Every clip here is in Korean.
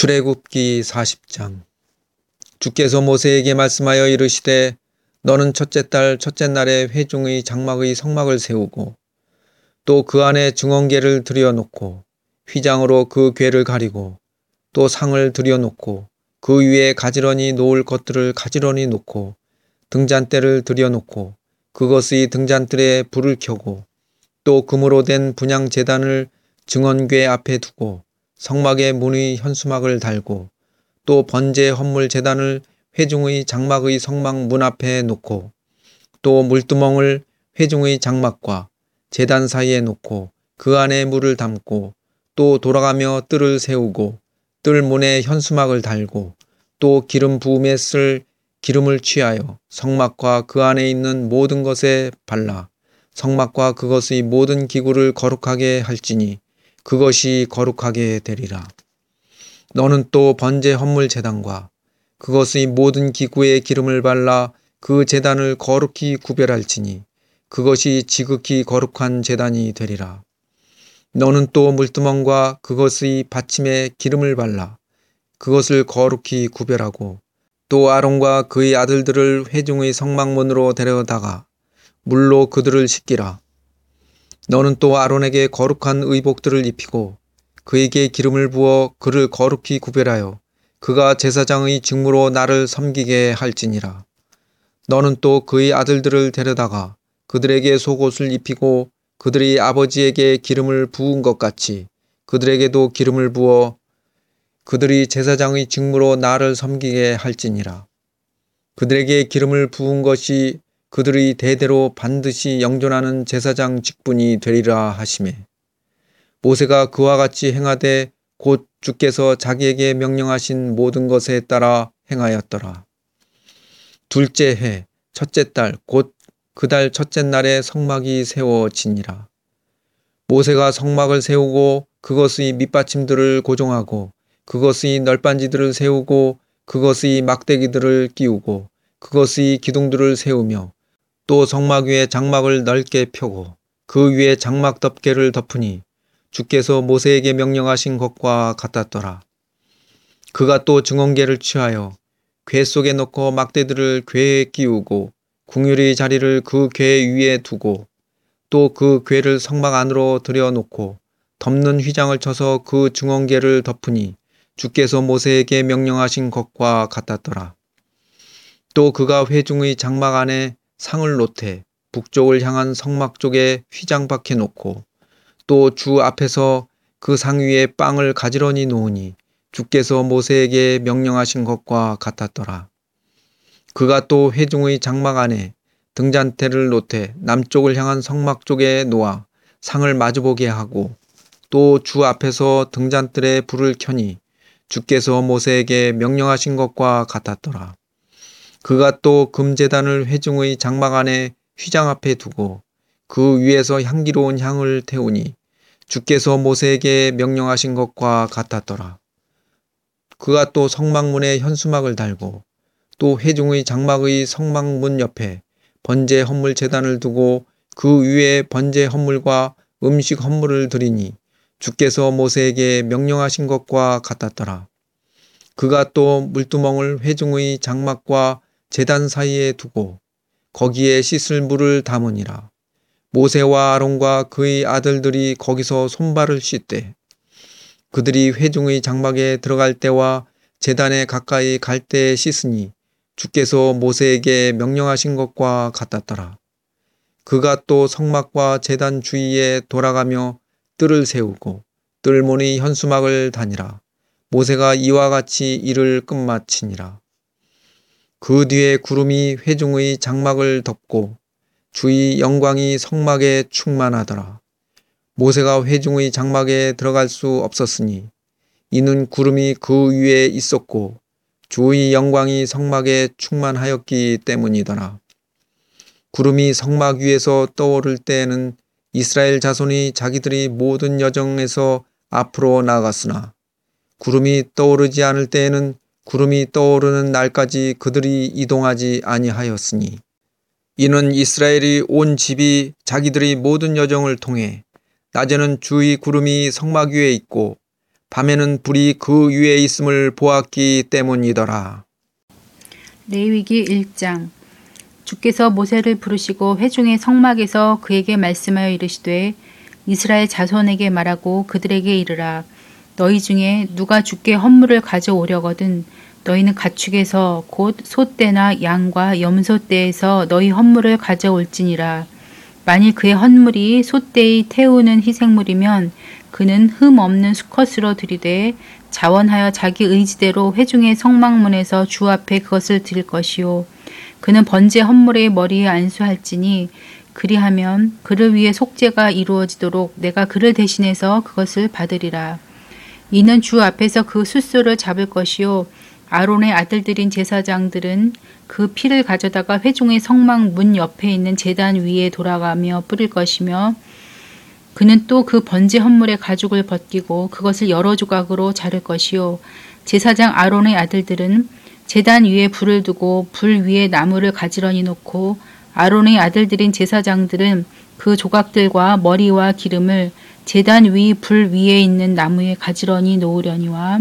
출애굽기 40장. 주께서 모세에게 말씀하여 이르시되 너는 첫째 달 첫째 날에 회중의 장막의 성막을 세우고 또 그 안에 증언궤를 들여놓고 휘장으로 그 궤를 가리고 또 상을 들여놓고 그 위에 가지런히 놓을 것들을 가지런히 놓고 등잔대를 들여놓고 그것의 등잔들에 불을 켜고 또 금으로 된 분향 제단을 증언궤 앞에 두고 성막에 문의 현수막을 달고 또 번제 헌물 제단을 회중의 장막의 성막 문 앞에 놓고 또 물두멍을 회중의 장막과 제단 사이에 놓고 그 안에 물을 담고 또 돌아가며 뜰을 세우고 뜰 문에 현수막을 달고 또 기름 부음에 쓸 기름을 취하여 성막과 그 안에 있는 모든 것에 발라 성막과 그것의 모든 기구를 거룩하게 할지니 그것이 거룩하게 되리라. 너는 또 번제 헌물 제단과 그것의 모든 기구에 기름을 발라 그 제단을 거룩히 구별할지니 그것이 지극히 거룩한 제단이 되리라. 너는 또 물두멍과 그것의 받침에 기름을 발라 그것을 거룩히 구별하고 또 아론과 그의 아들들을 회중의 성막문으로 데려다가 물로 그들을 씻기라. 너는 또 아론에게 거룩한 의복들을 입히고 그에게 기름을 부어 그를 거룩히 구별하여 그가 제사장의 직무로 나를 섬기게 할지니라. 너는 또 그의 아들들을 데려다가 그들에게 속옷을 입히고 그들의 아버지에게 기름을 부은 것 같이 그들에게도 기름을 부어 그들이 제사장의 직무로 나를 섬기게 할지니라. 그들에게 기름을 부은 것이 그들의 대대로 반드시 영존하는 제사장 직분이 되리라 하시매 모세가 그와 같이 행하되 곧 주께서 자기에게 명령하신 모든 것에 따라 행하였더라. 둘째 해 첫째 달 곧 그 달 첫째 날에 성막이 세워지니라. 모세가 성막을 세우고 그것의 밑받침들을 고정하고 그것의 널빤지들을 세우고 그것의 막대기들을 끼우고 그것의 기둥들을 세우며 또 성막 위에 장막을 넓게 펴고 그 위에 장막 덮개를 덮으니 주께서 모세에게 명령하신 것과 같았더라. 그가 또 증언궤를 취하여 궤 속에 넣고 막대들을 궤에 끼우고 궁율의 자리를 그 궤 위에 두고 또 그 궤를 성막 안으로 들여놓고 덮는 휘장을 쳐서 그 증언궤를 덮으니 주께서 모세에게 명령하신 것과 같았더라. 또 그가 회중의 장막 안에 상을 놓되 북쪽을 향한 성막 쪽에 휘장 밖에 놓고 또 주 앞에서 그 상 위에 빵을 가지런히 놓으니 주께서 모세에게 명령하신 것과 같았더라. 그가 또 회중의 장막 안에 등잔대를 놓되 남쪽을 향한 성막 쪽에 놓아 상을 마주보게 하고 또 주 앞에서 등잔들에 불을 켜니 주께서 모세에게 명령하신 것과 같았더라. 그가 또 금제단을 회중의 장막 안에 휘장 앞에 두고 그 위에서 향기로운 향을 태우니 주께서 모세에게 명령하신 것과 같았더라. 그가 또 성막문에 현수막을 달고 또 회중의 장막의 성막문 옆에 번제 헌물 제단을 두고 그 위에 번제 헌물과 음식 헌물을 드리니 주께서 모세에게 명령하신 것과 같았더라. 그가 또 물두멍을 회중의 장막과 제단 사이에 두고 거기에 씻을 물을 담으니라. 모세와 아론과 그의 아들들이 거기서 손발을 씻되 그들이 회중의 장막에 들어갈 때와 제단에 가까이 갈 때에 씻으니 주께서 모세에게 명령하신 것과 같았더라. 그가 또 성막과 제단 주위에 돌아가며 뜰을 세우고 뜰문의 현수막을 다니라. 모세가 이와 같이 일을 끝마치니라. 그 뒤에 구름이 회중의 장막을 덮고 주의 영광이 성막에 충만하더라. 모세가 회중의 장막에 들어갈 수 없었으니 이는 구름이 그 위에 있었고 주의 영광이 성막에 충만하였기 때문이더라. 구름이 성막 위에서 떠오를 때에는 이스라엘 자손이 자기들이 모든 여정에서 앞으로 나아갔으나 구름이 떠오르지 않을 때에는 구름이 떠오르는 날까지 그들이 이동하지 아니하였으니 이는 이스라엘이 온 집이 자기들의 모든 여정을 통해 낮에는 주의 구름이 성막 위에 있고 밤에는 불이 그 위에 있음을 보았기 때문이더라. 레위기 1장. 주께서 모세를 부르시고 회중의 성막에서 그에게 말씀하여 이르시되 이스라엘 자손에게 말하고 그들에게 이르라. 너희 중에 누가 주께 헌물을 가져오려거든 너희는 가축에서 곧 소떼나 양과 염소떼에서 너희 헌물을 가져올지니라. 만일 그의 헌물이 소떼의 태우는 희생물이면 그는 흠 없는 수컷으로 들이되 자원하여 자기 의지대로 회중의 성막문에서 주 앞에 그것을 드릴 것이요. 그는 번제 헌물의 머리에 안수할지니 그리하면 그를 위해 속죄가 이루어지도록 내가 그를 대신해서 그것을 받으리라. 이는 주 앞에서 그 숫소를 잡을 것이요. 아론의 아들들인 제사장들은 그 피를 가져다가 회중의 성막 문 옆에 있는 제단 위에 돌아가며 뿌릴 것이며 그는 또 그 번제 헌물의 가죽을 벗기고 그것을 여러 조각으로 자를 것이요. 제사장 아론의 아들들은 제단 위에 불을 두고 불 위에 나무를 가지런히 놓고 아론의 아들들인 제사장들은 그 조각들과 머리와 기름을 제단 위 불 위에 있는 나무에 가지런히 놓으려니와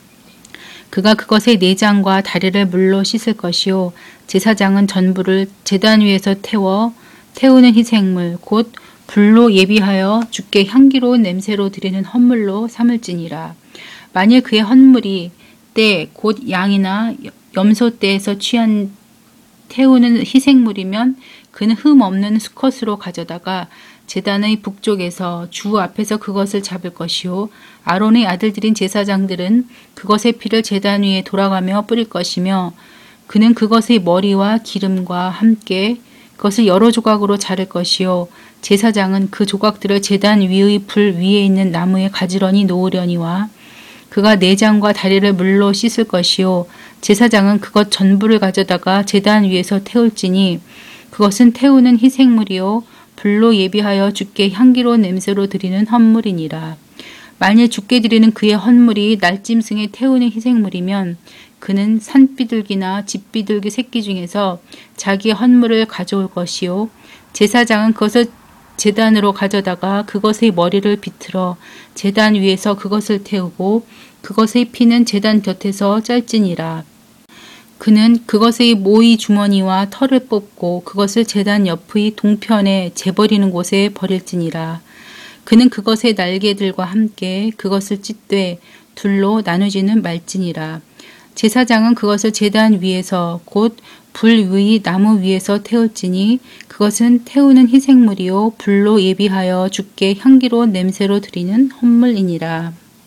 그가 그것의 내장과 다리를 물로 씻을 것이요. 제사장은 전부를 제단 위에서 태우는 희생물 곧 불로 예비하여 주께 향기로운 냄새로 드리는 헌물로 삼을지니라. 만일 그의 헌물이 때 곧 양이나 염소떼에서 취한 태우는 희생물이면 그는 흠 없는 수컷으로 가져다가 제단의 북쪽에서 주 앞에서 그것을 잡을 것이요. 아론의 아들들인 제사장들은 그것의 피를 제단 위에 돌아가며 뿌릴 것이며 그는 그것의 머리와 기름과 함께 그것을 여러 조각으로 자를 것이요. 제사장은 그 조각들을 제단 위의 불 위에 있는 나무에 가지런히 놓으려니와 그가 내장과 다리를 물로 씻을 것이요. 제사장은 그것 전부를 가져다가 제단 위에서 태울지니 그것은 태우는 희생물이요. 불로 예비하여 주께 향기로운 냄새로 드리는 헌물이니라. 만일 주께 드리는 그의 헌물이 날짐승에 태우는 희생물이면 그는 산비둘기나 집비둘기 새끼 중에서 자기의 헌물을 가져올 것이요. 제사장은 그것을 제단으로 가져다가 그것의 머리를 비틀어 제단 위에서 그것을 태우고 그것의 피는 제단 곁에서 짤지니라. 그는 그것의 모이 주머니와 털을 뽑고 그것을 제단 옆의 동편에 재버리는 곳에 버릴지니라. 그는 그것의 날개들과 함께 그것을 찢되 둘로 나누지는 말지니라. 제사장은 그것을 제단 위에서 곧 불 위의 나무 위에서 태울지니 그것은 태우는 희생물이요 불로 예비하여 주께 향기로운 냄새로 드리는 헌물이니라.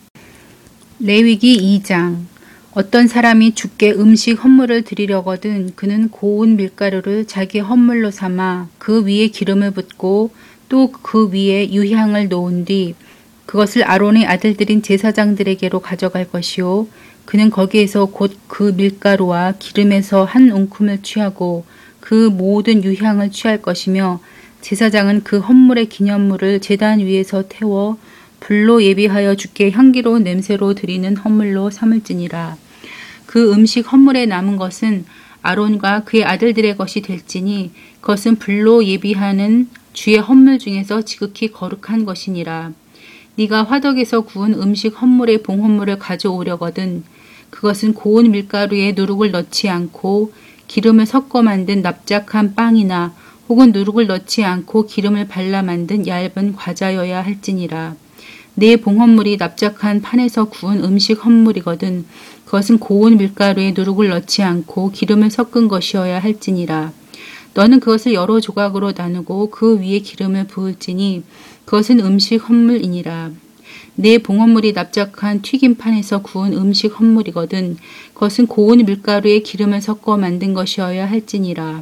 레위기 2장. 어떤 사람이 주께 음식 헌물을 드리려거든 그는 고운 밀가루를 자기 헌물로 삼아 그 위에 기름을 붓고 또 그 위에 유향을 놓은 뒤 그것을 아론의 아들들인 제사장들에게로 가져갈 것이요. 그는 거기에서 곧 그 밀가루와 기름에서 한 움큼을 취하고 그 모든 유향을 취할 것이며 제사장은 그 헌물의 기념물을 제단 위에서 태워 불로 예비하여 주께 향기로운 냄새로 드리는 헌물로 삼을지니라. 그 음식 헌물에 남은 것은 아론과 그의 아들들의 것이 될지니 그것은 불로 예비하는 주의 헌물 중에서 지극히 거룩한 것이니라. 네가 화덕에서 구운 음식 헌물의 봉헌물을 가져오려거든 그것은 고운 밀가루에 누룩을 넣지 않고 기름을 섞어 만든 납작한 빵이나 혹은 누룩을 넣지 않고 기름을 발라 만든 얇은 과자여야 할지니라. 내 봉헌물이 납작한 판에서 구운 음식 헌물이거든 그것은 고운 밀가루에 누룩을 넣지 않고 기름을 섞은 것이어야 할지니라. 너는 그것을 여러 조각으로 나누고 그 위에 기름을 부을지니 그것은 음식 헌물이니라. 내 봉헌물이 납작한 튀김판에서 구운 음식 헌물이거든 그것은 고운 밀가루에 기름을 섞어 만든 것이어야 할지니라.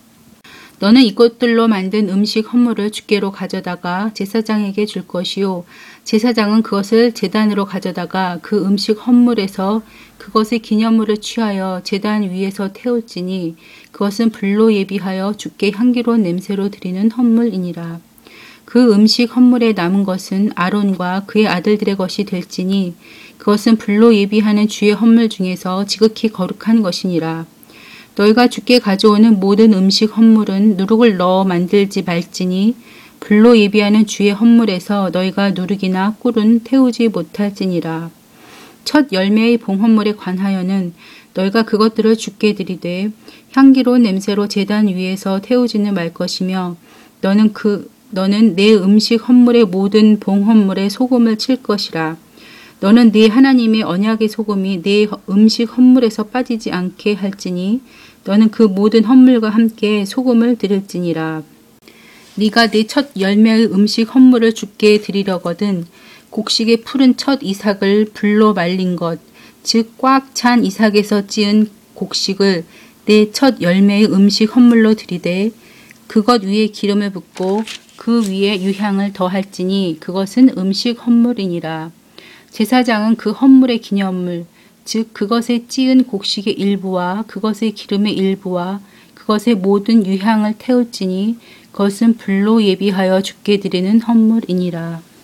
너는 이것들로 만든 음식 헌물을 주께로 가져다가 제사장에게 줄 것이요. 제사장은 그것을 제단으로 가져다가 그 음식 헌물에서 그것의 기념물을 취하여 제단 위에서 태울지니 그것은 불로 예비하여 주께 향기로운 냄새로 드리는 헌물이니라. 그 음식 헌물에 남은 것은 아론과 그의 아들들의 것이 될지니 그것은 불로 예비하는 주의 헌물 중에서 지극히 거룩한 것이니라. 너희가 주께 가져오는 모든 음식 헌물은 누룩을 넣어 만들지 말지니 불로 예비하는 주의 헌물에서 너희가 누룩이나 꿀은 태우지 못할지니라. 첫 열매의 봉헌물에 관하여는 너희가 그것들을 주께 드리되 향기로운 냄새로 제단 위에서 태우지는 말 것이며 너는 내 음식 헌물의 모든 봉헌물에 소금을 칠 것이라. 너는 네 하나님의 언약의 소금이 네 음식 헌물에서 빠지지 않게 할지니 너는 그 모든 헌물과 함께 소금을 드릴지니라. 네가 네 첫 열매의 음식 헌물을 주께 드리려거든 곡식에 푸른 첫 이삭을 불로 말린 것, 즉 꽉 찬 이삭에서 찌은 곡식을 내 첫 열매의 음식 헌물로 드리되 그것 위에 기름을 붓고 그 위에 유향을 더할지니 그것은 음식 헌물이니라. 제사장은 그 헌물의 기념물, 즉 그것에 찌은 곡식의 일부와 그것의 기름의 일부와 그것의 모든 유향을 태울지니 그것은 불로 예비하여 주께 드리는 헌물이니라.